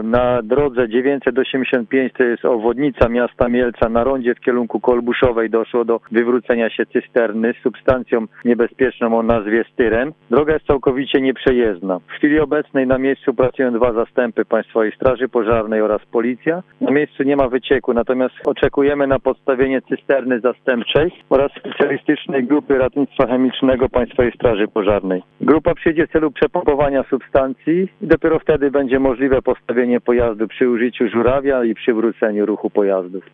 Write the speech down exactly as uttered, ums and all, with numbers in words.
Na drodze dziewięćset osiemdziesiąt pięć, to jest obwodnica miasta Mielca, na rondzie w kierunku Kolbuszowej doszło do wywrócenia się cysterny z substancją niebezpieczną o nazwie styren. Droga jest całkowicie nieprzejezdna. W chwili obecnej na miejscu pracują dwa zastępy Państwowej Straży Pożarnej oraz policja. Na miejscu nie ma wycieku, natomiast oczekujemy na podstawienie cysterny zastępczej oraz specjalistycznej grupy ratownictwa chemicznego Państwowej Straży Pożarnej. Grupa przyjdzie w celu przepompowania substancji i dopiero wtedy będzie możliwe postawienie pojazdu przy użyciu żurawia i przywróceniu ruchu pojazdów.